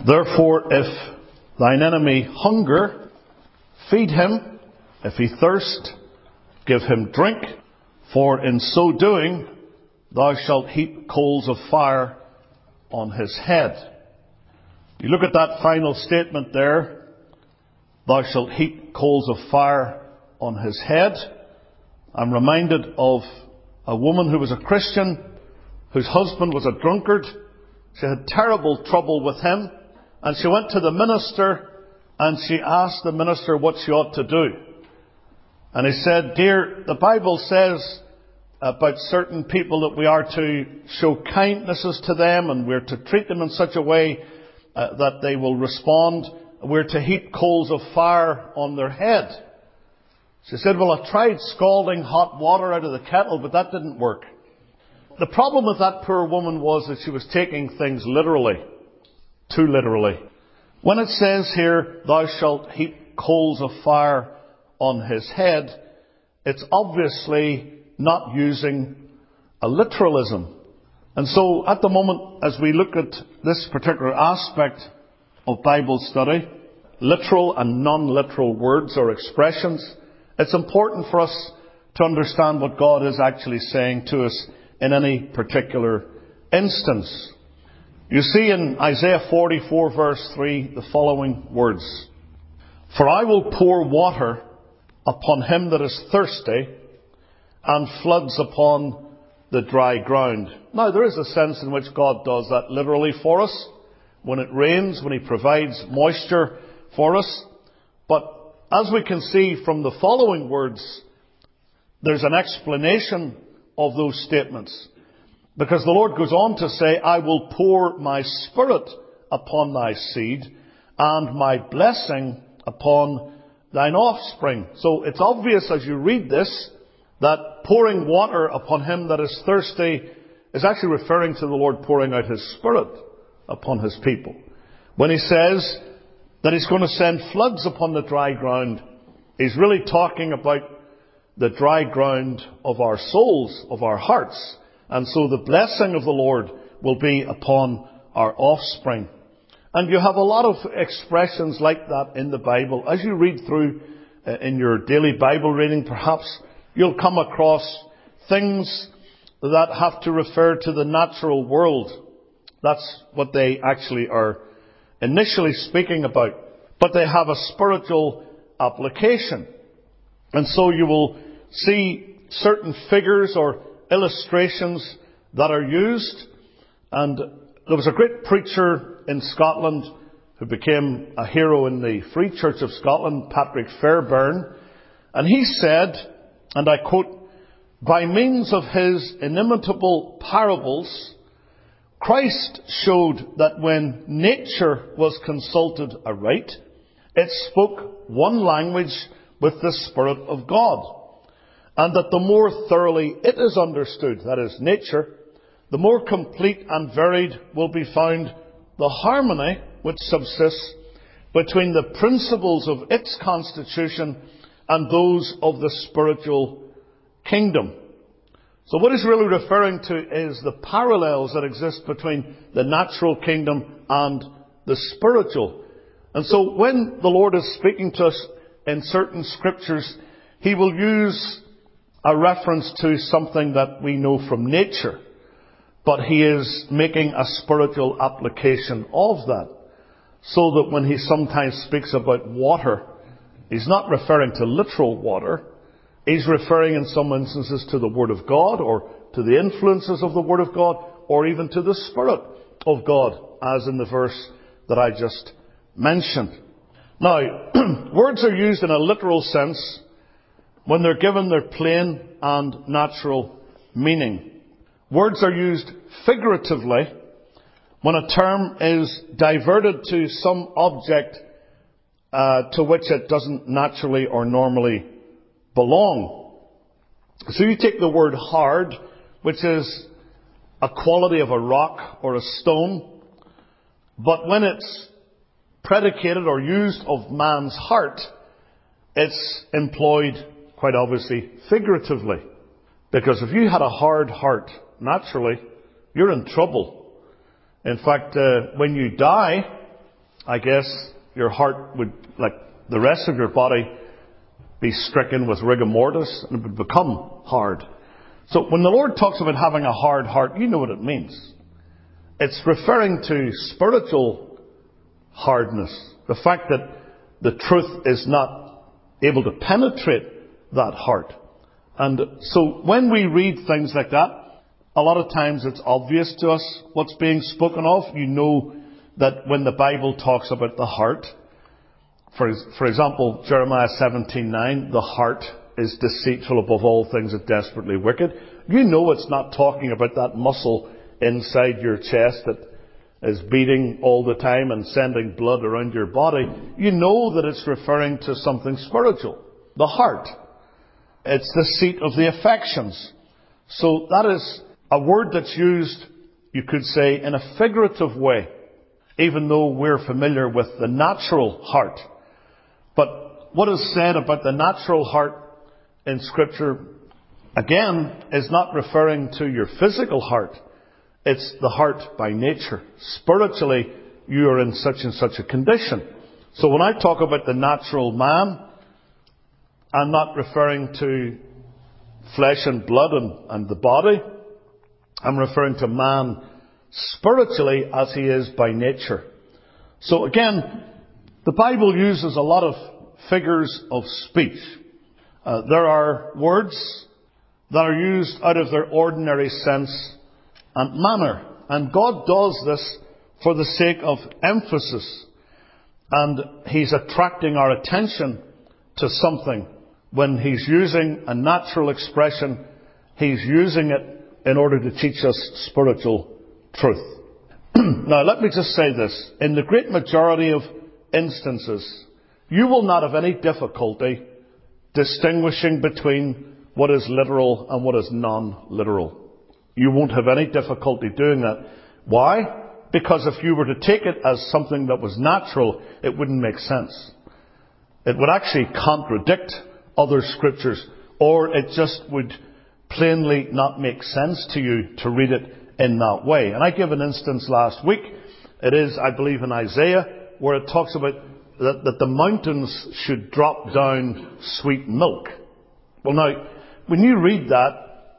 Therefore, if thine enemy hunger, feed him. If he thirst, give him drink. For in so doing, thou shalt heap coals of fire on his head. You look at that final statement there. Thou shalt heap coals of fire on his head. I'm reminded of a woman who was a Christian, whose husband was a drunkard. She had terrible trouble with him. And she went to the minister and she asked the minister what she ought to do. And he said, "Dear, the Bible says about certain people that we are to show kindnesses to them and we're to treat them in such a way that they will respond. We're to heap coals of fire on their head." She said, "Well, I tried scalding hot water out of the kettle, but that didn't work." The problem with that poor woman was that she was taking things literally. Too literally. When it says here, thou shalt heap coals of fire on his head, it's obviously not using a literalism. And so at the moment, as we look at this particular aspect of Bible study, literal and non-literal words or expressions, it's important for us to understand what God is actually saying to us in any particular instance. You see in Isaiah 44 verse 3 the following words. For I will pour water upon him that is thirsty, and floods upon the dry ground. Now there is a sense in which God does that literally for us. When it rains, when he provides moisture for us. But as we can see from the following words, there's an explanation of those statements. Because the Lord goes on to say, I will pour my Spirit upon thy seed, and my blessing upon thine offspring. So it's obvious as you read this, that pouring water upon him that is thirsty is actually referring to the Lord pouring out his Spirit upon his people. When he says that he's going to send floods upon the dry ground, he's really talking about the dry ground of our souls, of our hearts. And so the blessing of the Lord will be upon our offspring. And you have a lot of expressions like that in the Bible. As you read through in your daily Bible reading, perhaps you'll come across things that have to refer to the natural world. That's what they actually are initially speaking about. But they have a spiritual application. And so you will see certain figures or illustrations that are used. And there was a great preacher in Scotland who became a hero in the Free Church of Scotland, Patrick Fairbairn. And he said, and I quote, by means of his inimitable parables, Christ showed that when nature was consulted aright, it spoke one language with the Spirit of God. And that the more thoroughly it is understood, that is nature, the more complete and varied will be found the harmony which subsists between the principles of its constitution and those of the spiritual kingdom. So what he's really referring to is the parallels that exist between the natural kingdom and the spiritual. And so when the Lord is speaking to us in certain scriptures, he will use a reference to something that we know from nature. But he is making a spiritual application of that. So that when he sometimes speaks about water, he's not referring to literal water. He's referring in some instances to the Word of God, or to the influences of the Word of God, or even to the Spirit of God, as in the verse that I just mentioned. Now, words are used in a literal sense when they're given their plain and natural meaning. Words are used figuratively when a term is diverted to some object to which it doesn't naturally or normally belong. So you take the word hard, which is a quality of a rock or a stone, but when it's predicated or used of man's heart, it's employed quite obviously figuratively. Because if you had a hard heart, naturally, you're in trouble. In fact, when you die, I guess your heart would, like the rest of your body, be stricken with rigor mortis and it would become hard. So when the Lord talks about having a hard heart, you know what it means. It's referring to spiritual hardness. The fact that the truth is not able to penetrate that heart. And so when we read things like that, a lot of times it's obvious to us what's being spoken of. You know that when the Bible talks about the heart, for example, Jeremiah 17:9, the heart is deceitful above all things and desperately wicked. You know it's not talking about that muscle inside your chest that is beating all the time and sending blood around your body. You know that it's referring to something spiritual. The heart. It's the seat of the affections. So that is a word that's used, you could say, in a figurative way, even though we're familiar with the natural heart. But what is said about the natural heart in Scripture, again, is not referring to your physical heart. It's the heart by nature. Spiritually, you are in such and such a condition. So when I talk about the natural man, I'm not referring to flesh and blood and the body. I'm referring to man spiritually as he is by nature. So again, the Bible uses a lot of figures of speech. There are words that are used out of their ordinary sense and manner. And God does this for the sake of emphasis. And He's attracting our attention to something. When He's using a natural expression, He's using it in order to teach us spiritual truth. Now, let me just say this. In the great majority of instances, you will not have any difficulty distinguishing between what is literal and what is non-literal. You won't have any difficulty doing that. Why? Because if you were to take it as something that was natural, it wouldn't make sense. It would actually contradict other scriptures, or it just would plainly not make sense to you to read it in that way. And I gave an instance last week. It is, I believe, in Isaiah, where it talks about that the mountains should drop down sweet milk. Well, now, when you read that,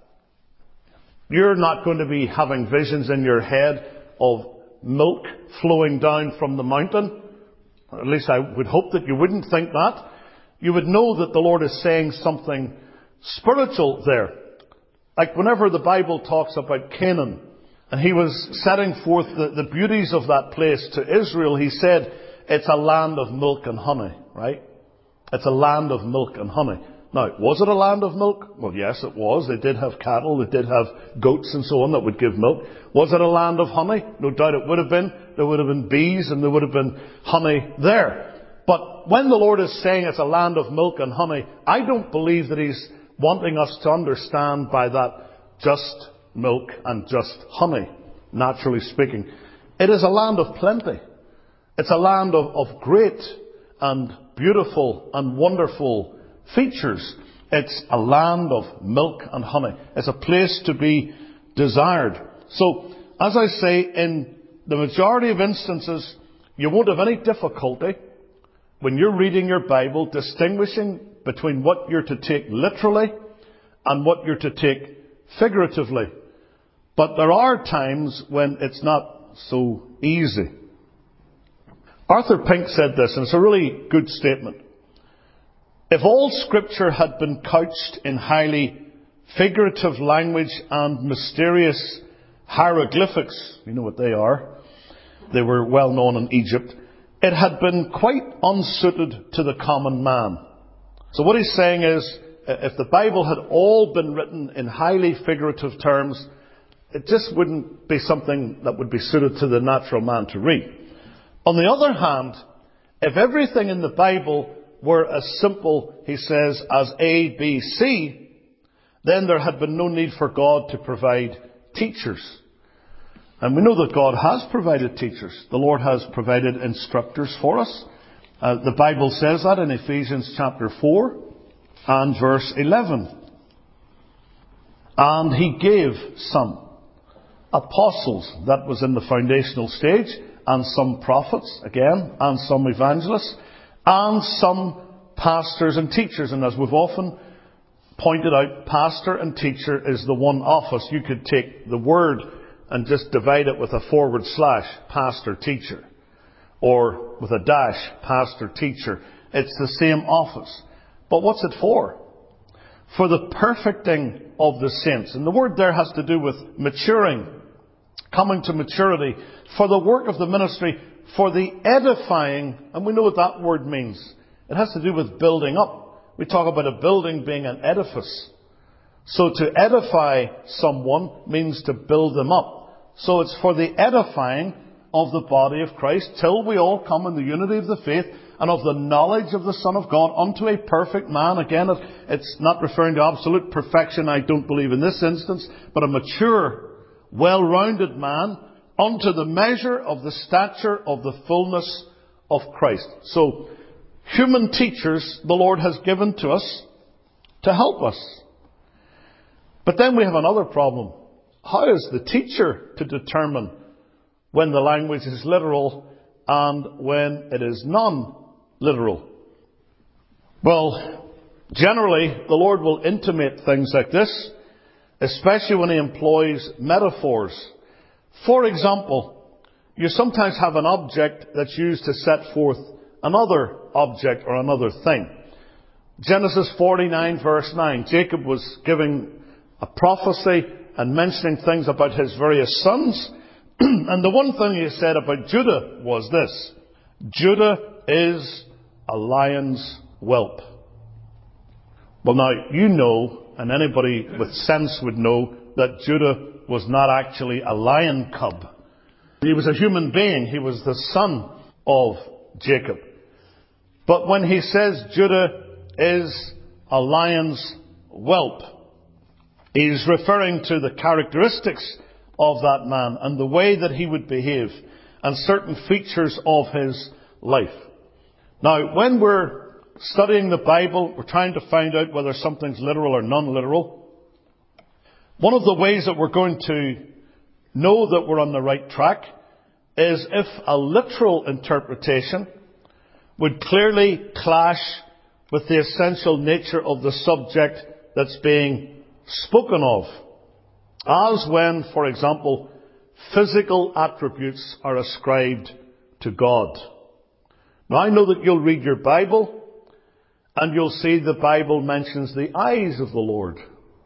you're not going to be having visions in your head of milk flowing down from the mountain. At least I would hope that you wouldn't think that. You would know that the Lord is saying something spiritual there. Like whenever the Bible talks about Canaan, and He was setting forth the beauties of that place to Israel, He said, it's a land of milk and honey, right? It's a land of milk and honey. Now, was it a land of milk? Well, yes, it was. They did have cattle, they did have goats and so on that would give milk. Was it a land of honey? No doubt it would have been. There would have been bees and there would have been honey there. But when the Lord is saying it's a land of milk and honey, I don't believe that He's wanting us to understand by that just milk and just honey, naturally speaking. It is a land of plenty. It's a land of great and beautiful and wonderful features. It's a land of milk and honey. It's a place to be desired. So, as I say, in the majority of instances, you won't have any difficulty when you're reading your Bible distinguishing between what you're to take literally and what you're to take figuratively. But there are times when it's not so easy. Arthur Pink said this, and it's a really good statement. If all Scripture had been couched in highly figurative language and mysterious hieroglyphics, you know what they are, they were well known in Egypt, it had been quite unsuited to the common man. So what he's saying is, if the Bible had all been written in highly figurative terms, it just wouldn't be something that would be suited to the natural man to read. On the other hand, if everything in the Bible were as simple, he says, as A, B, C, then there had been no need for God to provide teachers. And we know that God has provided teachers. The Lord has provided instructors for us. The Bible says that in Ephesians chapter 4 and verse 11. And He gave some apostles, that was in the foundational stage, and some prophets, again, and some evangelists, and some pastors and teachers. And as we've often pointed out, pastor and teacher is the one office. You could take the word and just divide it with a / pastor, teacher. Or with a dash, pastor, teacher. It's the same office. But what's it for? For the perfecting of the saints. And the word there has to do with maturing, coming to maturity, for the work of the ministry, for the edifying, and we know what that word means. It has to do with building up. We talk about a building being an edifice. So to edify someone means to build them up. So it's for the edifying of the body of Christ, till we all come in the unity of the faith and of the knowledge of the Son of God unto a perfect man. Again, it's not referring to absolute perfection, I don't believe in this instance, but a mature, well-rounded man unto the measure of the stature of the fullness of Christ. So, human teachers the Lord has given to us to help us. But then we have another problem. How is the teacher to determine when the language is literal and when it is non-literal? Well, generally, the Lord will intimate things like this, especially when He employs metaphors. For example, you sometimes have an object that's used to set forth another object or another thing. Genesis 49 verse 9, Jacob was giving a prophecy and mentioning things about his various sons. And the one thing he said about Judah was this: Judah is a lion's whelp. Well, now, you know, and anybody with sense would know, that Judah was not actually a lion cub. He was a human being. He was the son of Jacob. But when he says Judah is a lion's whelp, he's referring to the characteristics of that man and the way that he would behave and certain features of his life. Now, when we're studying the Bible, we're trying to find out whether something's literal or non-literal. One of the ways that we're going to know that we're on the right track is if a literal interpretation would clearly clash with the essential nature of the subject that's being spoken of. As when, for example, physical attributes are ascribed to God. Now, I know that you'll read your Bible and you'll see the Bible mentions the eyes of the Lord.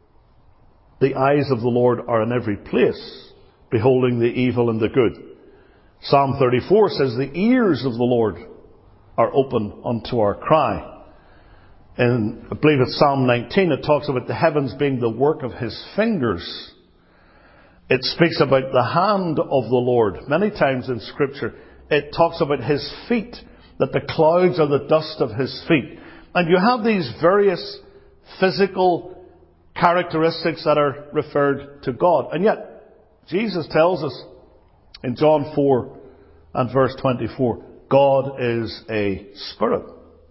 The eyes of the Lord are in every place, beholding the evil and the good. Psalm 34 says the ears of the Lord are open unto our cry. And I believe it's Psalm 19, it talks about the heavens being the work of His fingers. It speaks about the hand of the Lord. Many times in Scripture, it talks about His feet, that the clouds are the dust of His feet. And you have these various physical characteristics that are referred to God. And yet, Jesus tells us in John 4 and verse 24, God is a spirit.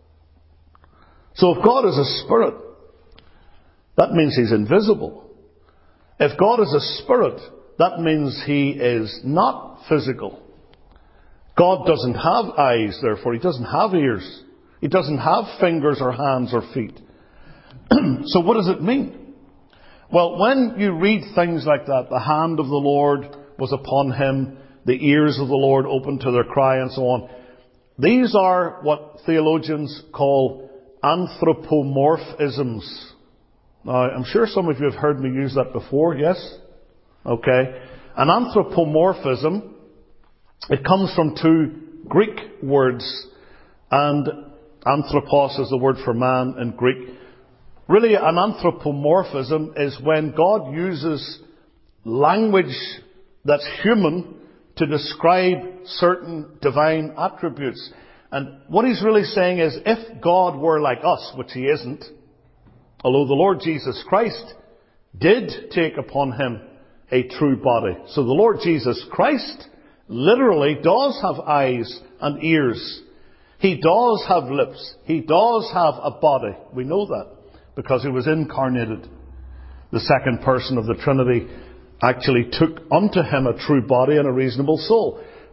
So if God is a spirit, that means He's invisible. If God is a spirit, that means He is not physical. God doesn't have eyes, therefore He doesn't have ears. He doesn't have fingers or hands or feet. So what does it mean? Well, when you read things like that, the hand of the Lord was upon him, the ears of the Lord opened to their cry, and so on. These are what theologians call anthropomorphisms. Now, I'm sure some of you have heard me use that before, yes? Okay. An anthropomorphism, it comes from two Greek words, and anthropos is the word for man in Greek. Really, an anthropomorphism is when God uses language that's human to describe certain divine attributes. And what He's really saying is, if God were like us, which He isn't, although the Lord Jesus Christ did take upon Him a true body. So the Lord Jesus Christ literally does have eyes and ears. He does have lips. He does have a body. We know that because He was incarnated. The second person of the Trinity actually took unto Him a true body and a reasonable soul.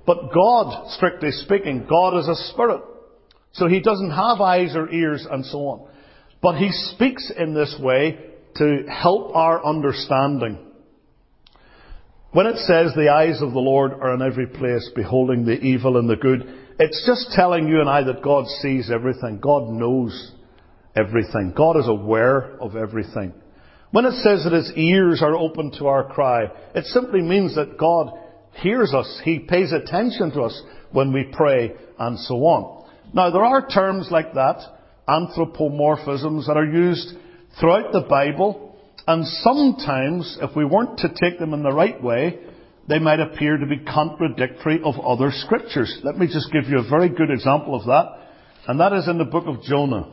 But God, strictly speaking, God is a spirit. So he doesn't have eyes or ears and so on. But he speaks in this way to help our understanding. When it says the eyes of the Lord are in every place, beholding the evil and the good, it's just telling you and I that God sees everything. God knows everything. God is aware of everything. When it says that his ears are open to our cry, it simply means that God hears us. He pays attention to us when we pray and so on. Now, there are terms like that, anthropomorphisms, that are used throughout the Bible, and sometimes, if we weren't to take them in the right way, they might appear to be contradictory of other scriptures. Let me just give you a very good example of that, and that is in the book of Jonah.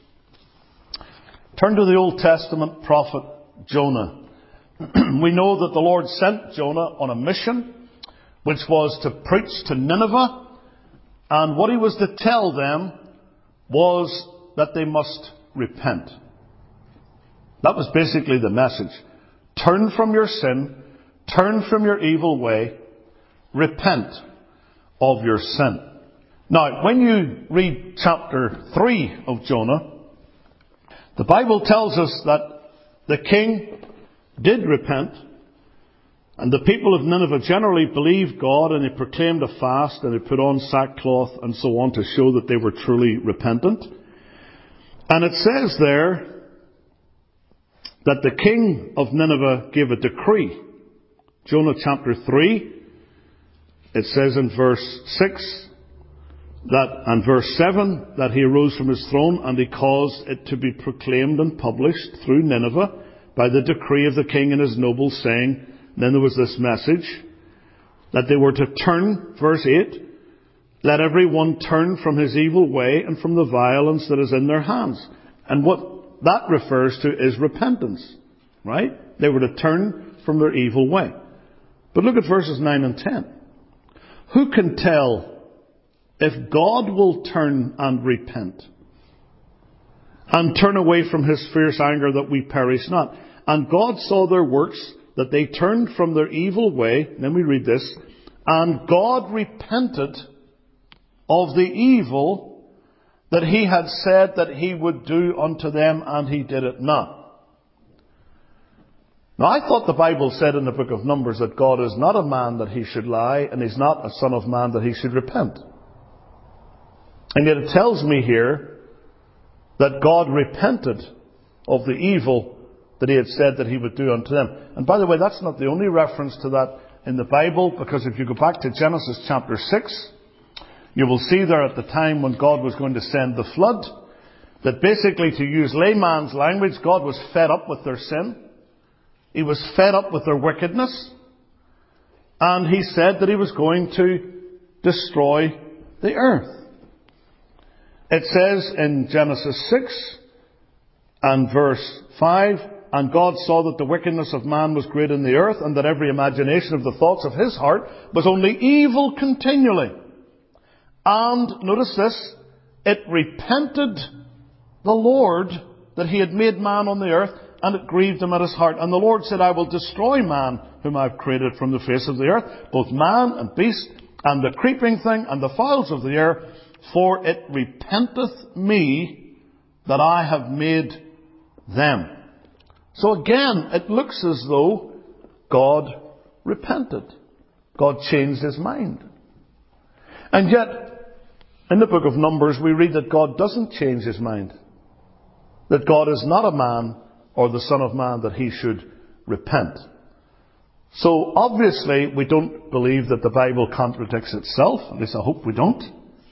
Turn to the Old Testament prophet Jonah. We know that the Lord sent Jonah on a mission, which was to preach to Nineveh, and what he was to tell them was that they must repent. That was basically the message. Turn from your sin, turn from your evil way, repent of your sin. Now, when you read chapter 3 of Jonah, the Bible tells us that the king did repent, and the people of Nineveh generally believed God, and they proclaimed a fast, and they put on sackcloth and so on to show that they were truly repentant. And it says there that the king of Nineveh gave a decree. Jonah chapter 3, it says in verse 6 and verse 7 that he arose from his throne and he caused it to be proclaimed and published through Nineveh by the decree of the king and his nobles, saying, then there was this message that they were to turn, verse 8, let every one turn from his evil way and from the violence that is in their hands. And what that refers to is repentance, right? They were to turn from their evil way. But look at verses 9 and 10. Who can tell if God will turn and repent and turn away from his fierce anger that we perish not? And God saw their works, that they turned from their evil way. Then we read this. And God repented of the evil that he had said that he would do unto them, and he did it not. Now, I thought the Bible said in the book of Numbers that God is not a man that he should lie, and he's not a son of man that he should repent. And yet it tells me here that God repented of the evil that he had said that he would do unto them. And by the way, that's not the only reference to that in the Bible, because if you go back to Genesis chapter 6, you will see there at the time when God was going to send the flood, that basically, to use layman's language, God was fed up with their sin. He was fed up with their wickedness. And he said that he was going to destroy the earth. It says in Genesis 6 and verse 5, and God saw that the wickedness of man was great in the earth, and that every imagination of the thoughts of his heart was only evil continually. And, notice this, it repented the Lord that he had made man on the earth, and it grieved him at his heart. And the Lord said, I will destroy man whom I have created from the face of the earth, both man and beast, and the creeping thing, and the fowls of the air, for it repenteth me that I have made them. So again, it looks as though God repented. God changed his mind. And yet, in the book of Numbers, we read that God doesn't change his mind. That God is not a man or the son of man that he should repent. So obviously, we don't believe that the Bible contradicts itself. At least I hope we don't.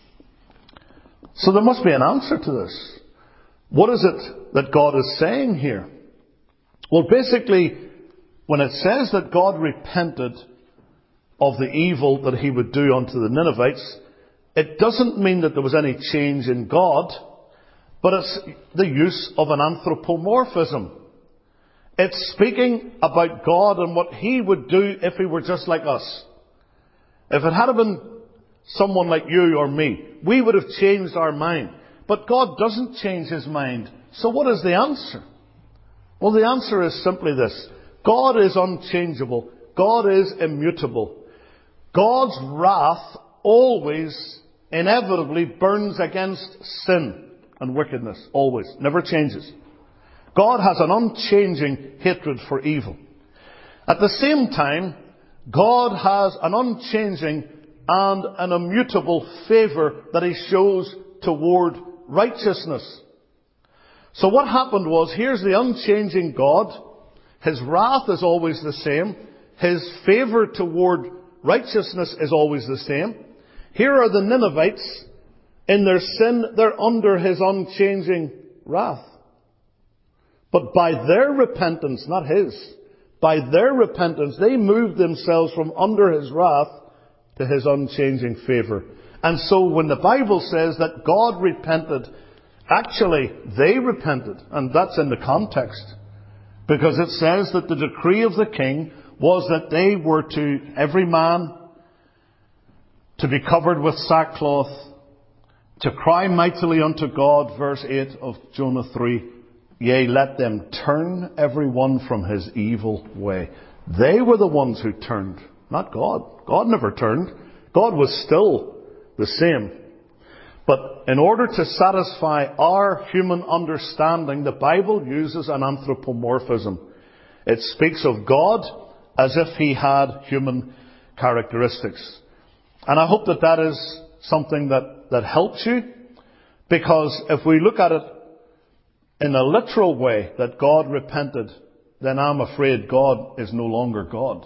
So there must be an answer to this. What is it that God is saying here? Well, basically, when it says that God repented of the evil that he would do unto the Ninevites, it doesn't mean that there was any change in God, but it's the use of an anthropomorphism. It's speaking about God and what he would do if he were just like us. If it had been someone like you or me, we would have changed our mind. But God doesn't change his mind. So what is the answer? Well, the answer is simply this. God is unchangeable. God is immutable. God's wrath always, inevitably burns against sin and wickedness. Always. Never changes. God has an unchanging hatred for evil. At the same time, God has an unchanging and an immutable favour that He shows toward righteousness. So what happened was, here's the unchanging God. His wrath is always the same. His favour toward righteousness is always the same. Here are the Ninevites. In their sin, they're under His unchanging wrath. But by their repentance, not His, by their repentance, they moved themselves from under His wrath to His unchanging favour. And so when the Bible says that God repented, actually they repented. And that's in the context. Because it says that the decree of the king was that they were to, every man, to be covered with sackcloth, to cry mightily unto God, verse 8 of Jonah 3. Yea, let them turn every one from his evil way. They were the ones who turned, not God. God never turned. God was still the same. But in order to satisfy our human understanding, the Bible uses an anthropomorphism. It speaks of God as if He had human characteristics. And I hope that that is something that helps you. Because if we look at it in a literal way, that God repented, then I'm afraid God is no longer God.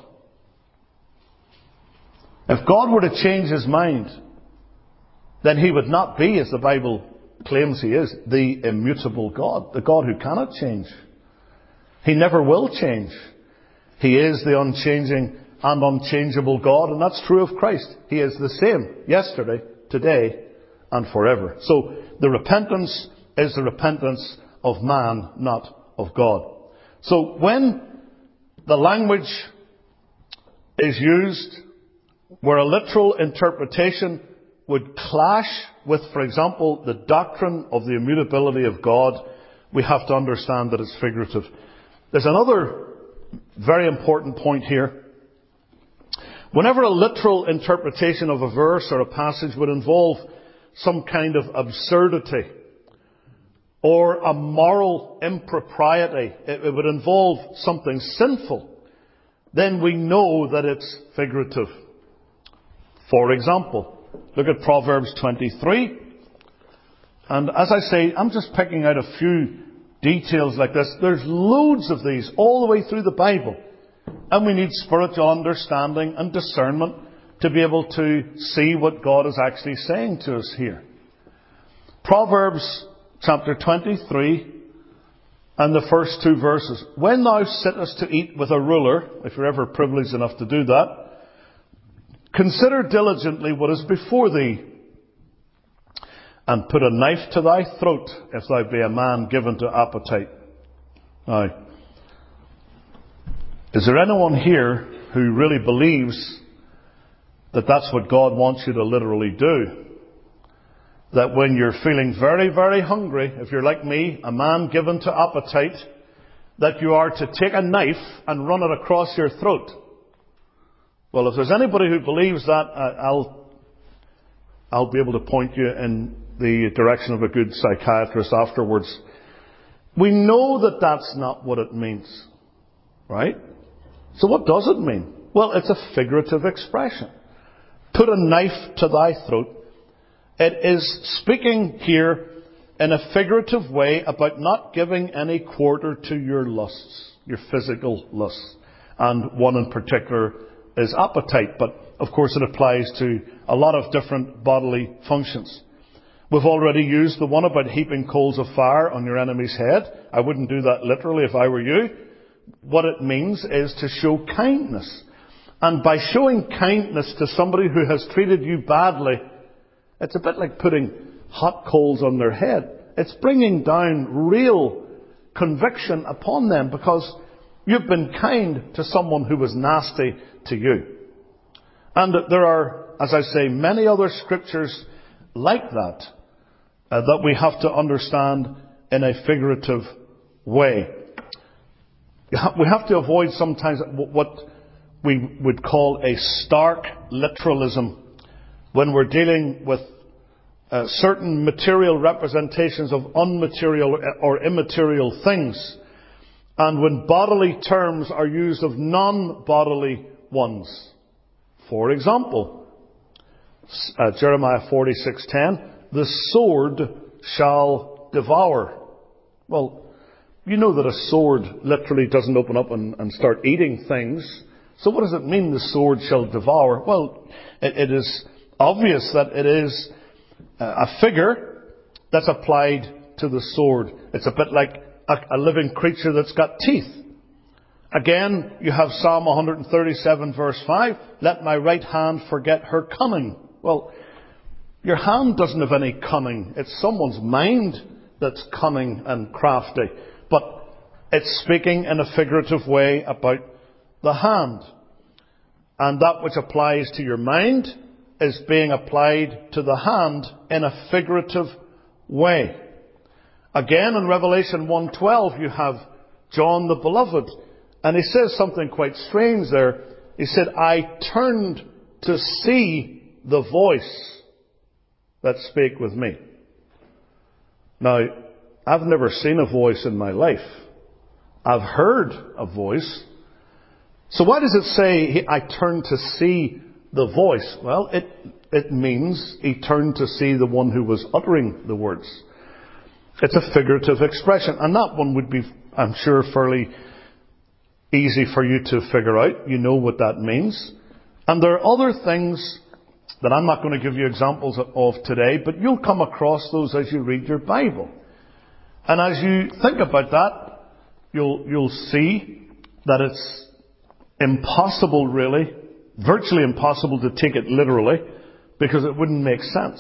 If God were to change His mind, then He would not be, as the Bible claims He is, the immutable God, the God who cannot change. He never will change. He is the unchanging and unchangeable God, and that's true of Christ. He is the same yesterday, today, and forever. So the repentance is the repentance of man, not of God. So when the language is used where a literal interpretation would clash with, for example, the doctrine of the immutability of God, we have to understand that it's figurative. There's another very important point here. Whenever a literal interpretation of a verse or a passage would involve some kind of absurdity or a moral impropriety, it would involve something sinful, then we know that it's figurative. For example, look at Proverbs 23. And as I say, I'm just picking out a few details like this. There's loads of these all the way through the Bible. And we need spiritual understanding and discernment to be able to see what God is actually saying to us here. Proverbs chapter 23 and the first two verses. When thou sittest to eat with a ruler, if you're ever privileged enough to do that, consider diligently what is before thee, and put a knife to thy throat, if thou be a man given to appetite. Now, is there anyone here who really believes that that's what God wants you to literally do? That when you're feeling very, very hungry, if you're like me, a man given to appetite, that you are to take a knife and run it across your throat? Well, if there's anybody who believes that, I'll be able to point you in the direction of a good psychiatrist afterwards. We know that that's not what it means. Right? So what does it mean? Well, it's a figurative expression. Put a knife to thy throat. It is speaking here in a figurative way about not giving any quarter to your lusts, your physical lusts. And one in particular is appetite, but of course it applies to a lot of different bodily functions. We've already used the one about heaping coals of fire on your enemy's head. I wouldn't do that literally if I were you. What it means is to show kindness. And by showing kindness to somebody who has treated you badly, it's a bit like putting hot coals on their head. It's bringing down real conviction upon them because you've been kind to someone who was nasty to you. And there are, as I say, many other scriptures like that, that we have to understand in a figurative way. We have to avoid sometimes what we would call a stark literalism when we're dealing with certain material representations of unmaterial or immaterial things, and when bodily terms are used of non-bodily ones. For example, Jeremiah 46:10, the sword shall devour. Well, you know that a sword literally doesn't open up and start eating things. So what does it mean, the sword shall devour? Well, it is obvious that it is a figure that's applied to the sword. It's a bit like a living creature that's got teeth. Again, you have Psalm 137 verse 5, let my right hand forget her cunning. Well, your hand doesn't have any cunning. It's someone's mind that's cunning and crafty. But it's speaking in a figurative way about the hand. And that which applies to your mind is being applied to the hand in a figurative way. Again, in Revelation 1:12, you have John the Beloved. And he says something quite strange there. He said, I turned to see the voice that spake with me. Now, I've never seen a voice in my life. I've heard a voice. So why does it say, I turned to see the voice? Well, it means he turned to see the one who was uttering the words. It's a figurative expression. And that one would be, I'm sure, fairly easy for you to figure out. You know what that means. And there are other things that I'm not going to give you examples of today, but you'll come across those as you read your Bible. And as you think about that, you'll see that it's impossible, really, virtually impossible to take it literally, because it wouldn't make sense.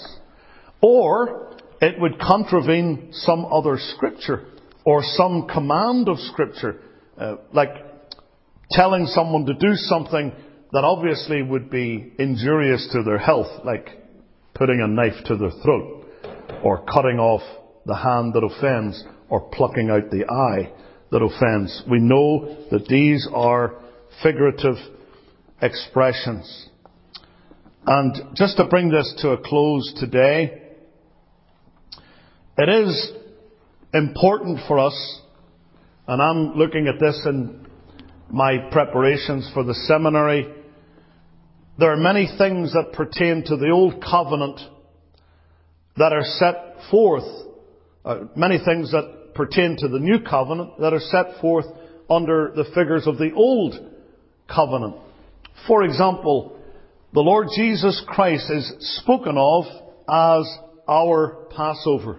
Or it would contravene some other scripture or some command of scripture, like telling someone to do something that obviously would be injurious to their health, like putting a knife to their throat, or cutting off the hand that offends, or plucking out the eye that offends. We know that these are figurative expressions. And just to bring this to a close today, it is important for us, and I'm looking at this in my preparations for the seminary. There are many things that pertain to the Old Covenant that are set forth, many things that pertain to the New Covenant that are set forth under the figures of the Old Covenant. For example, the Lord Jesus Christ is spoken of as our Passover.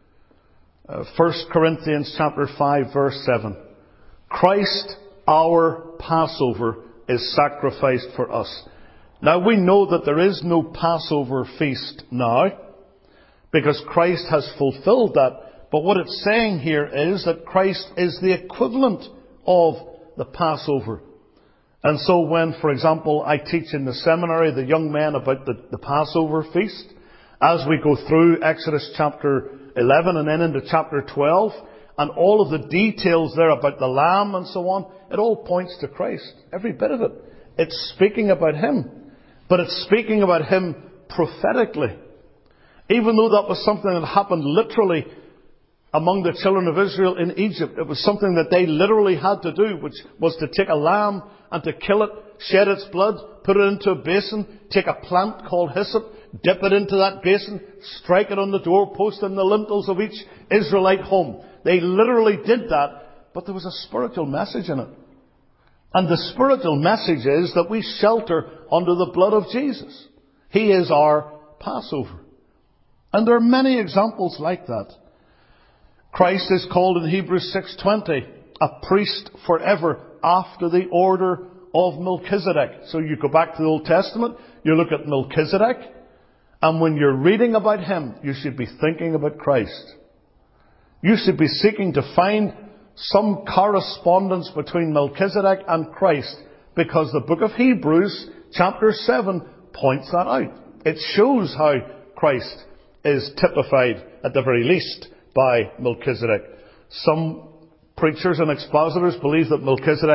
1 Corinthians chapter 5 verse 7. Christ, our Passover, is sacrificed for us. Now we know that there is no Passover feast now, because Christ has fulfilled that. But what it's saying here is that Christ is the equivalent of the Passover. And so when, for example, I teach in the seminary the young men about the Passover feast, as we go through Exodus chapter 11 and then into chapter 12, and all of the details there about the lamb and so on, it all points to Christ. Every bit of it. It's speaking about Him. But it's speaking about Him prophetically. Even though that was something that happened literally among the children of Israel in Egypt, it was something that they literally had to do, which was to take a lamb and to kill it, shed its blood, put it into a basin, take a plant called hyssop, dip it into that basin, strike it on the doorpost and the lintels of each Israelite home. They literally did that, but there was a spiritual message in it. And the spiritual message is that we shelter under the blood of Jesus. He is our Passover. And there are many examples like that. Christ is called in Hebrews 6:20 a priest forever after the order of Melchizedek. So you go back to the Old Testament, you look at Melchizedek, and when you're reading about him, you should be thinking about Christ. You should be seeking to find some correspondence between Melchizedek and Christ, because the book of Hebrews, chapter 7, points that out. It shows how Christ is typified, at the very least, by Melchizedek. Some preachers and expositors believe that Melchizedek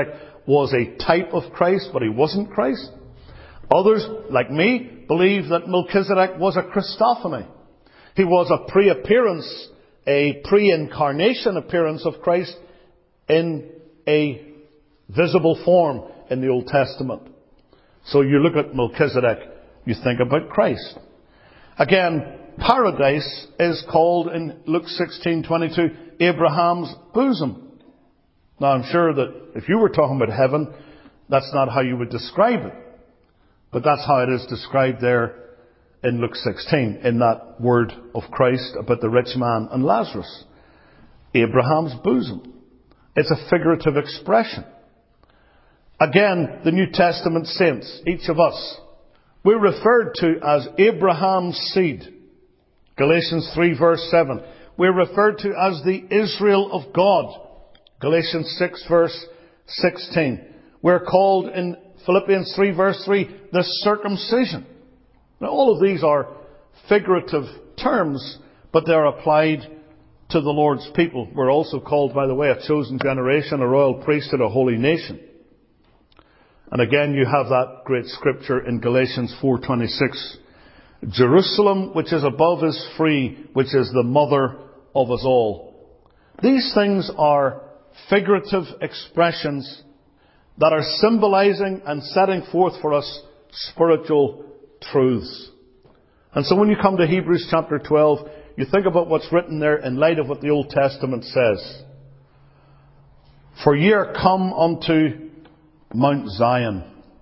was a type of Christ, but he wasn't Christ. Others, like me, believe that Melchizedek was a Christophany. He was a pre-appearance, a pre-incarnation appearance of Christ in a visible form in the Old Testament. So you look at Melchizedek, you think about Christ. Again, paradise is called in Luke 16:22 Abraham's bosom. Now I'm sure that if you were talking about heaven, that's not how you would describe it. But that's how it is described there in Luke 16, in that word of Christ about the rich man and Lazarus. Abraham's bosom. It's a figurative expression. Again, the New Testament saints, each of us, we're referred to as Abraham's seed. Galatians 3 verse 7. We're referred to as the Israel of God. Galatians 6 verse 16. We're called in Philippians 3 verse 3, the circumcision. Now all of these are figurative terms, but they're applied to the Lord's people. We're also called, by the way, a chosen generation, a royal priesthood, a holy nation. And again, you have that great scripture in Galatians 4:26. Jerusalem, which is above, is free, which is the mother of us all. These things are figurative expressions that are symbolizing and setting forth for us spiritual truths. And so when you come to Hebrews chapter 12, you think about what's written there in light of what the Old Testament says. For ye are come unto Mount Zion.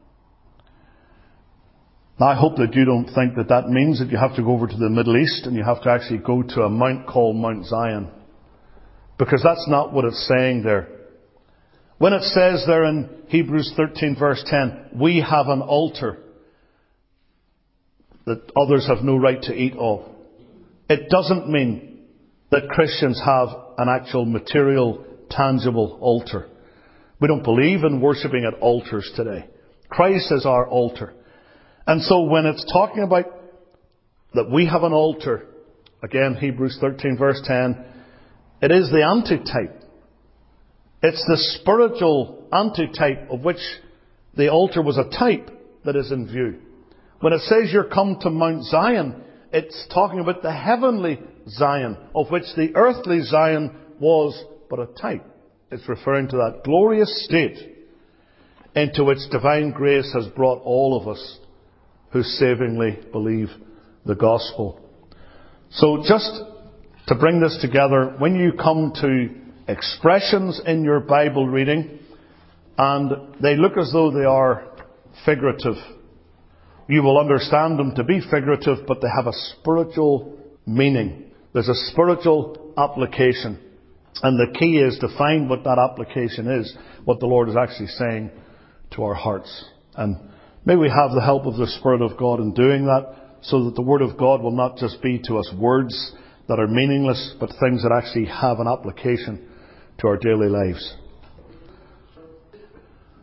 Now I hope that you don't think that that means that you have to go over to the Middle East and you have to actually go to a mount called Mount Zion. Because that's not what it's saying there. When it says there in Hebrews 13 verse 10, we have an altar that others have no right to eat of, it doesn't mean that Christians have an actual material, tangible altar. We don't believe in worshipping at altars today. Christ is our altar. And so when it's talking about that we have an altar, again, Hebrews 13 verse 10, it is the antitype. It's the spiritual antitype of which the altar was a type that is in view. When it says you're come to Mount Zion, it's talking about the heavenly Zion, of which the earthly Zion was but a type. It's referring to that glorious state into which divine grace has brought all of us who savingly believe the gospel. So just to bring this together, when you come to expressions in your Bible reading, and they look as though they are figurative, you will understand them to be figurative, but they have a spiritual meaning. There's a spiritual application. And the key is to find what that application is, what the Lord is actually saying to our hearts. And may we have the help of the Spirit of God in doing that, so that the Word of God will not just be to us words that are meaningless, but things that actually have an application to our daily lives.